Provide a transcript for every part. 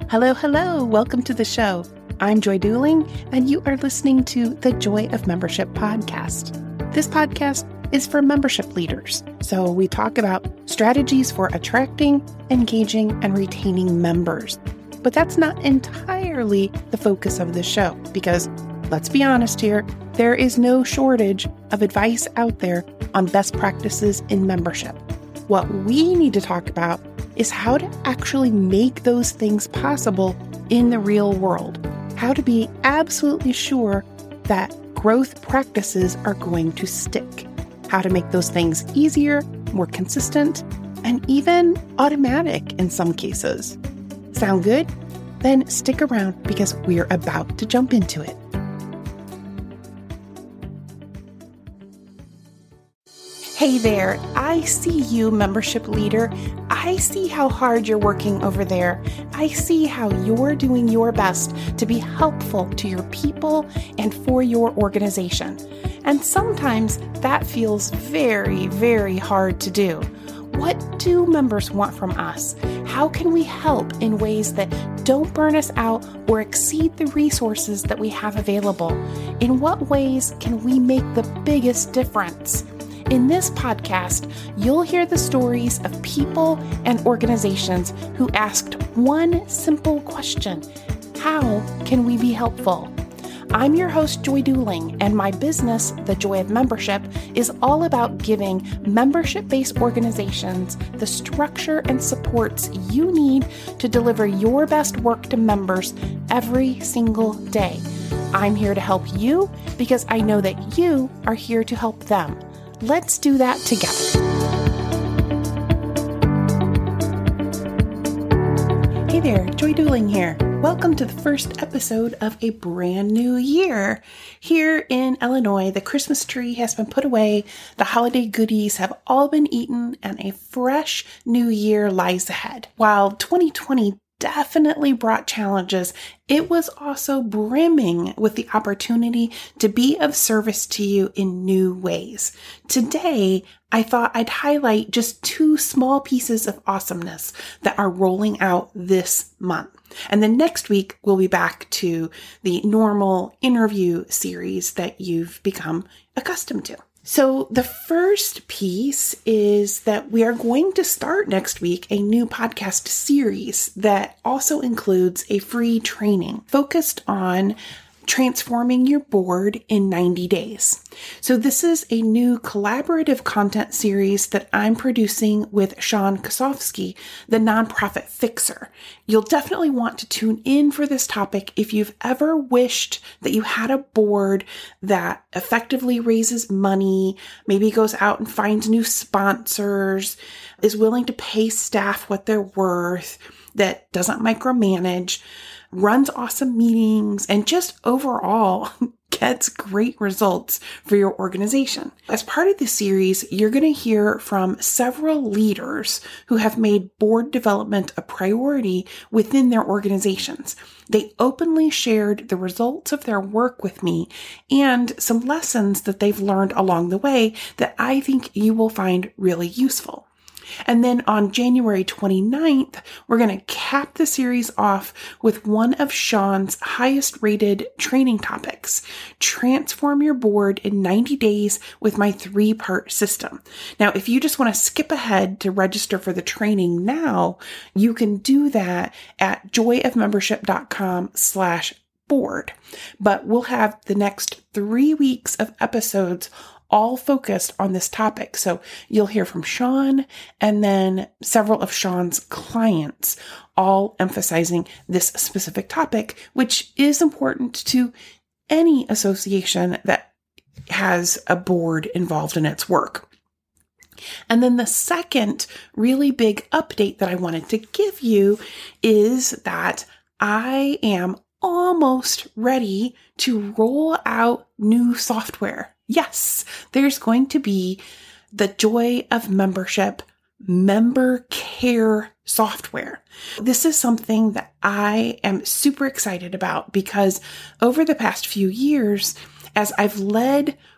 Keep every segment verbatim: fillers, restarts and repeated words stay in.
Hello, hello. Welcome to the show. I'm Joy Duling, and you are listening to the Joy of Membership podcast. This podcast is for membership leaders. So we talk about strategies for attracting, engaging, and retaining members. But that's not entirely the focus of the show because, let's be honest here, there is no shortage of advice out there on best practices in membership. What we need to talk about is how to actually make those things possible in the real world. How to be absolutely sure that growth practices are going to stick. How to make those things easier, more consistent, and even automatic in some cases. Sound good? Then stick around because we're about to jump into it. Hey there, I see you, membership leader. I see how hard you're working over there. I see how you're doing your best to be helpful to your people and for your organization. And sometimes that feels very, very hard to do. What do members want from us? How can we help in ways that don't burn us out or exceed the resources that we have available? In what ways can we make the biggest difference? In this podcast, you'll hear the stories of people and organizations who asked one simple question: how can we be helpful? I'm your host, Joy Duling, and my business, The Joy of Membership, is all about giving membership-based organizations the structure and supports you need to deliver your best work to members every single day. I'm here to help you because I know that you are here to help them. Let's do that together. Hey there, Joy Duling here. Welcome to the first episode of a brand new year. Here in Illinois, the Christmas tree has been put away, the holiday goodies have all been eaten, and a fresh new year lies ahead. While twenty twenty definitely brought challenges, it was also brimming with the opportunity to be of service to you in new ways. Today, I thought I'd highlight just two small pieces of awesomeness that are rolling out this month. And then next week, we'll be back to the normal interview series that you've become accustomed to. So the first piece is that we are going to start next week a new podcast series that also includes a free training focused on transforming your board in ninety days. So this is a new collaborative content series that I'm producing with Sean Kosofsky, the nonprofit fixer. You'll definitely want to tune in for this topic if you've ever wished that you had a board that effectively raises money, maybe goes out and finds new sponsors, is willing to pay staff what they're worth, that doesn't micromanage, runs awesome meetings, and just overall gets great results for your organization. As part of this series, you're going to hear from several leaders who have made board development a priority within their organizations. They openly shared the results of their work with me and some lessons that they've learned along the way that I think you will find really useful. And then on January twenty-ninth, we're going to cap the series off with one of Sean's highest rated training topics, Transform Your Board in ninety days with my three-part system. Now, if you just want to skip ahead to register for the training now, you can do that at joyofmembership.com slash board. But we'll have the next three weeks of episodes all focused on this topic. So you'll hear from Sean and then several of Sean's clients, all emphasizing this specific topic, which is important to any association that has a board involved in its work. And then the second really big update that I wanted to give you is that I am almost ready to roll out new software. Yes, there's going to be the Joy of Membership member care software. This is something that I am super excited about because over the past few years, as I've led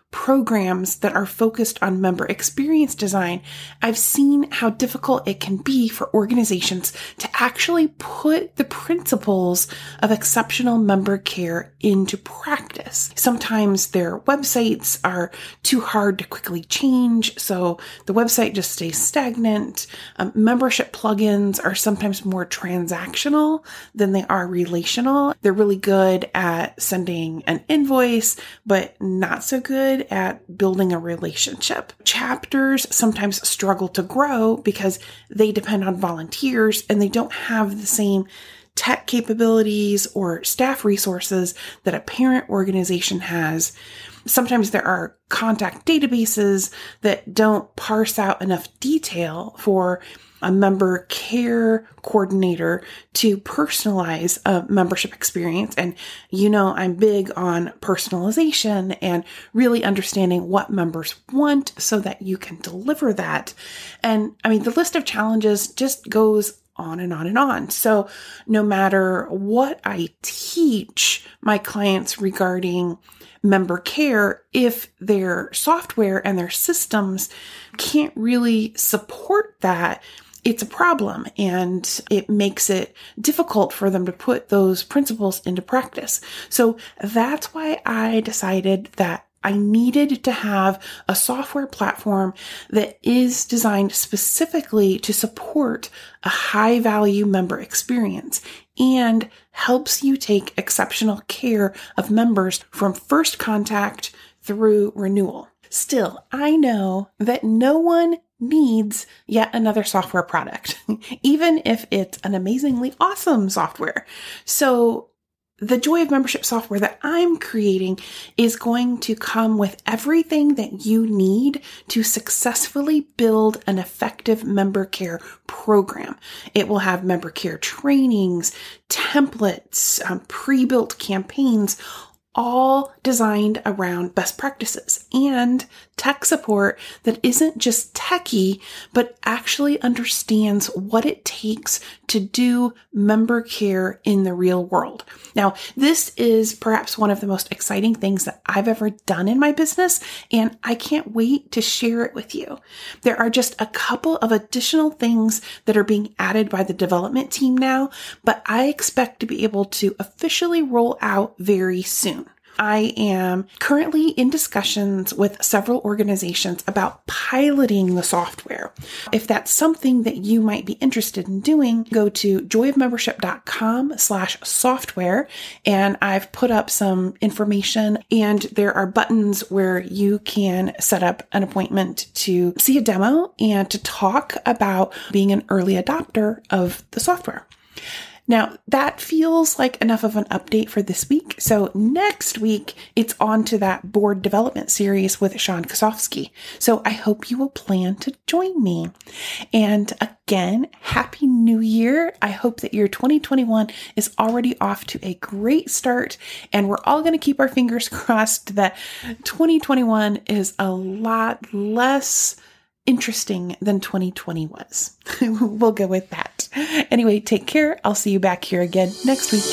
programs that are focused on member experience design, I've seen how difficult it can be for organizations to actually put the principles of exceptional member care into practice. Sometimes their websites are too hard to quickly change, so the website just stays stagnant. Um, membership plugins are sometimes more transactional than they are relational. They're really good at sending an invoice, but not so good at building a relationship. Chapters sometimes struggle to grow because they depend on volunteers and they don't have the same tech capabilities or staff resources that a parent organization has. Sometimes there are contact databases that don't parse out enough detail for a member care coordinator to personalize a membership experience. And you know, I'm big on personalization and really understanding what members want so that you can deliver that. And I mean, the list of challenges just goes on and on and on. So no matter what I teach my clients regarding member care, if their software and their systems can't really support that, it's a problem, and it makes it difficult for them to put those principles into practice. So that's why I decided that I needed to have a software platform that is designed specifically to support a high value member experience and helps you take exceptional care of members from first contact through renewal. Still, I know that no one needs yet another software product, even if it's an amazingly awesome software. So the Joy of Membership software that I'm creating is going to come with everything that you need to successfully build an effective member care program. It will have member care trainings, templates, um, pre-built campaigns, all designed around best practices and tech support that isn't just techie, but actually understands what it takes to do member care in the real world. Now, this is perhaps one of the most exciting things that I've ever done in my business, and I can't wait to share it with you. There are just a couple of additional things that are being added by the development team now, but I expect to be able to officially roll out very soon. I am currently in discussions with several organizations about piloting the software. If that's something that you might be interested in doing, go to joyofmembership.com slash software, and I've put up some information, and there are buttons where you can set up an appointment to see a demo and to talk about being an early adopter of the software. Now, that feels like enough of an update for this week. So next week, it's on to that board development series with Sean Kosofsky. So I hope you will plan to join me. And again, Happy New Year. I hope that your twenty twenty-one is already off to a great start. And we're all going to keep our fingers crossed that twenty twenty-one is a lot less interesting than twenty twenty was. We'll go with that. Anyway, take care. I'll see you back here again next week.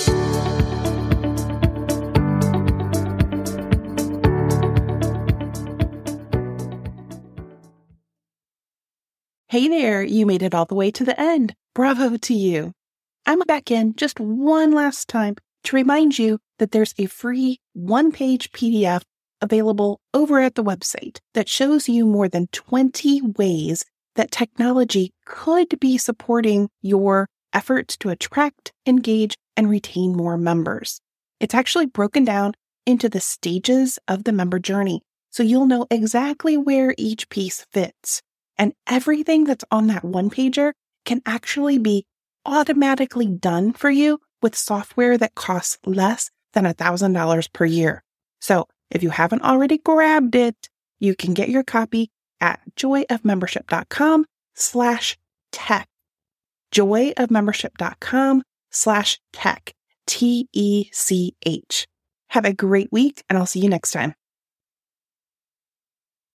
Hey there, you made it all the way to the end. Bravo to you. I'm back in just one last time to remind you that there's a free one-page P D F available over at the website that shows you more than twenty ways that technology could be supporting your efforts to attract, engage, and retain more members. It's actually broken down into the stages of the member journey, so you'll know exactly where each piece fits. And everything that's on that one-pager can actually be automatically done for you with software that costs less than one thousand dollars per year. So if you haven't already grabbed it, you can get your copy at joyofmembership.com slash tech. joyofmembership.com slash tech. T E C H. Have a great week, and I'll see you next time.